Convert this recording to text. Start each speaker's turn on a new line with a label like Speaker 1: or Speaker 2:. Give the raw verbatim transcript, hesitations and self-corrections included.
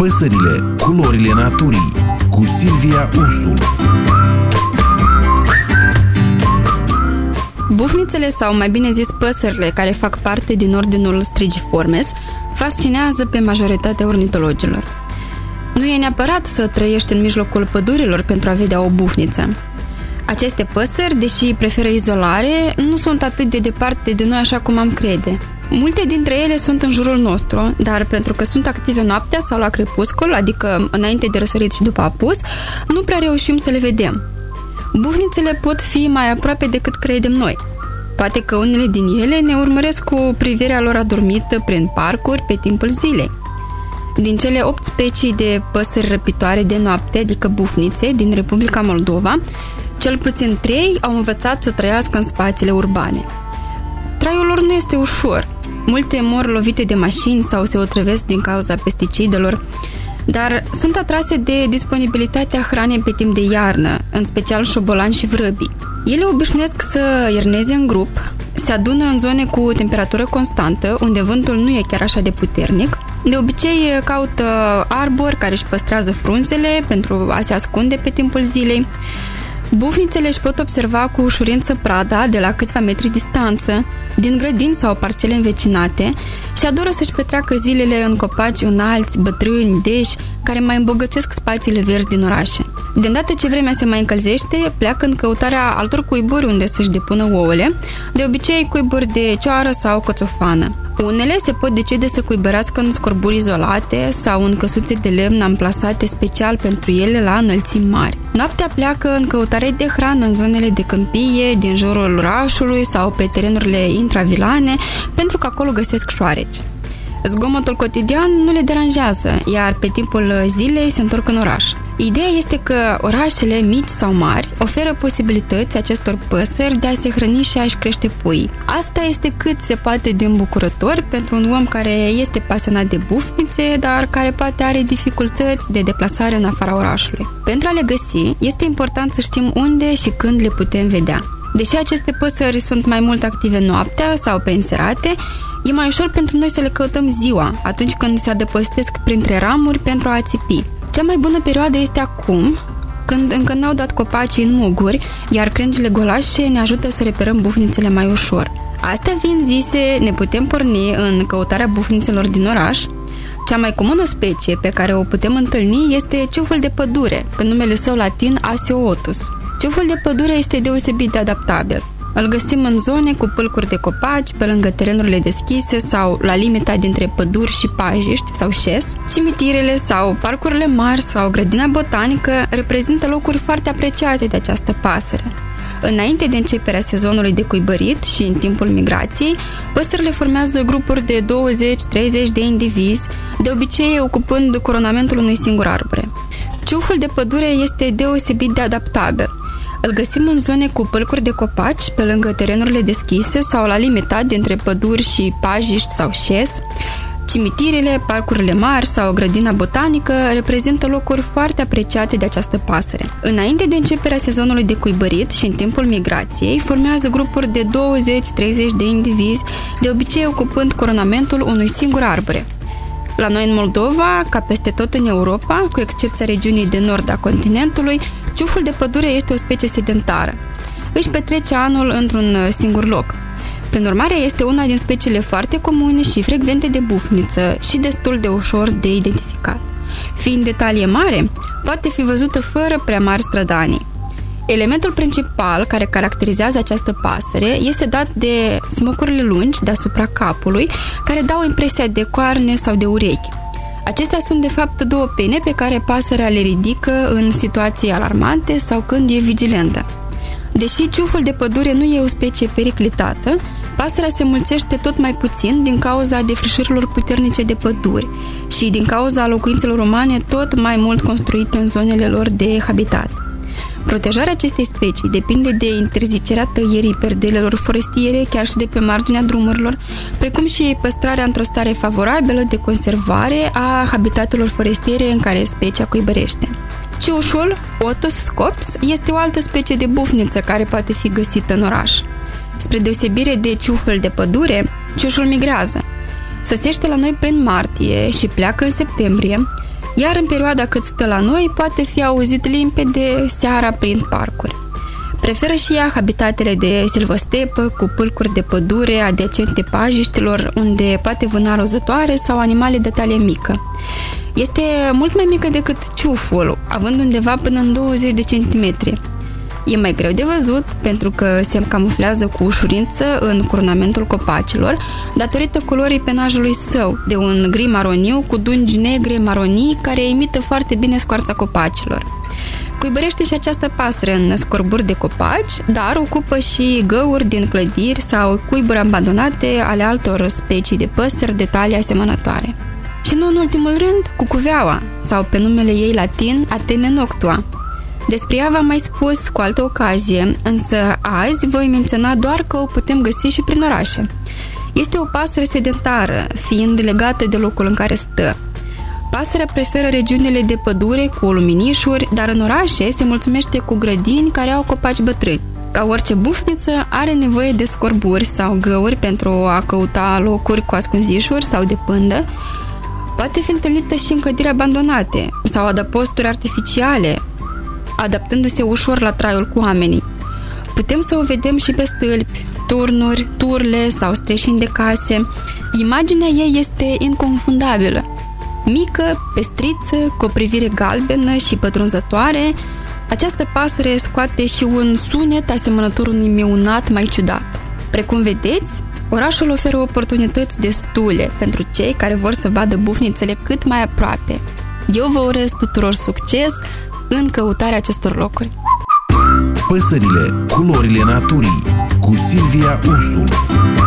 Speaker 1: Păsările, culorile naturii, cu Silvia Ursu.
Speaker 2: Bufnițele, sau mai bine zis păsările care fac parte din ordinul Strigiformes, fascinează pe majoritatea ornitologilor. Nu e neapărat să trăiești în mijlocul pădurilor pentru a vedea o bufniță. Aceste păsări, deși preferă izolare, nu sunt atât de departe de noi așa cum am crede. Multe dintre ele sunt în jurul nostru, dar pentru că sunt active noaptea sau la crepuscul, adică înainte de răsărit și după apus, nu prea reușim să le vedem. Bufnițele pot fi mai aproape decât credem noi. Poate că unele din ele ne urmăresc cu privirea lor adormită prin parcuri pe timpul zilei. Din cele opt specii de păsări răpitoare de noapte, adică bufnițe, din Republica Moldova, cel puțin trei au învățat să trăiască în spațiile urbane. Traiul lor nu este ușor. Multe mor lovite de mașini sau se otrăvesc din cauza pesticidelor, dar sunt atrase de disponibilitatea hranei pe timp de iarnă, în special șobolani și vrăbii. Ele obișnuiesc să ierneze în grup, se adună în zone cu temperatură constantă, unde vântul nu e chiar așa de puternic. De obicei caută arbori care își păstrează frunzele pentru a se ascunde pe timpul zilei. Bufnițele își pot observa cu ușurință prada de la câțiva metri distanță, din grădini sau parcele învecinate, și adoră să-și petreacă zilele în copaci înalți, bătrâni, deși, care mai îmbogățesc spațiile verzi din orașe. De îndată ce vremea se mai încălzește, pleacă în căutarea altor cuiburi unde să-și depună ouăle, de obicei cuiburi de cioară sau coțofană. Unele se pot decide să cuibărească în scorburi izolate sau în căsuțe de lemn amplasate special pentru ele la înălțimi mari. Noaptea pleacă în căutare de hrană în zonele de câmpie, din jurul orașului sau pe terenurile intravilane, pentru că acolo găsesc șoareci. Zgomotul cotidian nu le deranjează, iar pe timpul zilei se întorc în oraș. Ideea este că orașele mici sau mari oferă posibilități acestor păsări de a se hrăni și a-și crește puii. Asta este cât se poate de îmbucurător pentru un om care este pasionat de bufnițe, dar care poate are dificultăți de deplasare în afara orașului. Pentru a le găsi, este important să știm unde și când le putem vedea. Deși aceste păsări sunt mai mult active noaptea sau pe înserate, e mai ușor pentru noi să le căutăm ziua, atunci când se adăpostesc printre ramuri pentru a țipi. Cea mai bună perioadă este acum, când încă n-au dat copacii în muguri, iar crengile golașe ne ajută să reperăm bufnițele mai ușor. Astea fiind zise, ne putem porni în căutarea bufnițelor din oraș. Cea mai comună specie pe care o putem întâlni este ciuful de pădure, pe numele său latin Asiootus. Ciuful de pădure este deosebit de adaptabil. Îl găsim în zone cu pâlcuri de copaci, pe lângă terenurile deschise sau la limita dintre păduri și pajiști sau șes. Cimitirele sau parcurile mari sau grădina botanică reprezintă locuri foarte apreciate de această pasăre. Înainte de începerea sezonului de cuibărit și în timpul migrației, păsările formează grupuri de douăzeci treizeci de indivizi, de obicei ocupând coronamentul unui singur arbre. Ciuful de pădure este deosebit de adaptabil. Îl găsim în zone cu pâlcuri de copaci, pe lângă terenurile deschise sau la limita dintre păduri și pajiști sau șes. Cimitirele, parcurile mari sau grădina botanică reprezintă locuri foarte apreciate de această pasăre. Înainte de începerea sezonului de cuibărit și în timpul migrației, formează grupuri de douăzeci treizeci de indivizi, de obicei ocupând coronamentul unui singur arbre. La noi în Moldova, ca peste tot în Europa, cu excepția regiunii de nord a continentului, ciuful de pădure este o specie sedentară. Își petrece anul într-un singur loc. Prin urmare, este una din speciile foarte comune și frecvente de bufniță și destul de ușor de identificat. Fiind de talie mare, poate fi văzută fără prea mari strădanii. Elementul principal care caracterizează această pasăre este dat de smocurile lungi deasupra capului, care dau impresia de coarne sau de urechi. Acestea sunt de fapt două pene pe care pasărea le ridică în situații alarmante sau când e vigilentă. Deși ciuful de pădure nu e o specie periclitată, pasărea se mulțește tot mai puțin din cauza defrișărilor puternice de păduri și din cauza locuințelor umane tot mai mult construite în zonele lor de habitat. Protejarea acestei specii depinde de interzicerea tăierii perdelelor forestiere chiar și de pe marginea drumurilor, precum și păstrarea într-o stare favorabilă de conservare a habitatelor forestiere în care specia cuibărește. Ciușul, Otus scops, este o altă specie de bufniță care poate fi găsită în oraș. Spre deosebire de ciuful de pădure, ciușul migrează. Sosește la noi prin martie și pleacă în septembrie, iar în perioada cât stă la noi poate fi auzit limpede seara prin parcuri. Preferă și ea habitatele de silvostepă cu pâlcuri de pădure adiacente pajiștilor, unde poate vâna rozătoare sau animale de talie mică. Este mult mai mică decât ciuful, având undeva până în douăzeci de centimetri. E mai greu de văzut pentru că se camuflează cu ușurință în cornamentul copacilor, datorită culorii penajului său, de un gri maroniu cu dungi negre maronii care imită foarte bine scoarța copacilor. Cuibărește și această pasăre în scorburi de copaci, dar ocupă și găuri din clădiri sau cuiburi abandonate ale altor specii de păsări de talie asemănătoare. Și nu în ultimul rând, cucuveaua, sau pe numele ei latin Atene noctua. Despre ea v-am mai spus cu altă ocazie, însă azi voi menționa doar că o putem găsi și prin orașe. Este o pasăre sedentară, fiind legată de locul în care stă. Pasărea preferă regiunile de pădure cu luminișuri, dar în orașe se mulțumește cu grădini care au copaci bătrâni. Ca orice bufniță, are nevoie de scorburi sau găuri pentru a căuta locuri cu ascunzișuri sau de pândă. Poate fi întâlnită și în clădiri abandonate sau adăposturi artificiale, adaptându-se ușor la traiul cu oamenii. Putem să o vedem și pe stâlpi, turnuri, turle sau streșini de case. Imaginea ei este inconfundabilă. Mică, pestriță, cu o privire galbenă și pătrunzătoare, această pasăre scoate și un sunet asemănător unui miunat mai ciudat. Precum vedeți, orașul oferă oportunități destule pentru cei care vor să vadă bufnițele cât mai aproape. Eu vă urez tuturor succes în căutarea acestor locuri.
Speaker 1: Păsările, culorile naturii, cu Silvia Ursul.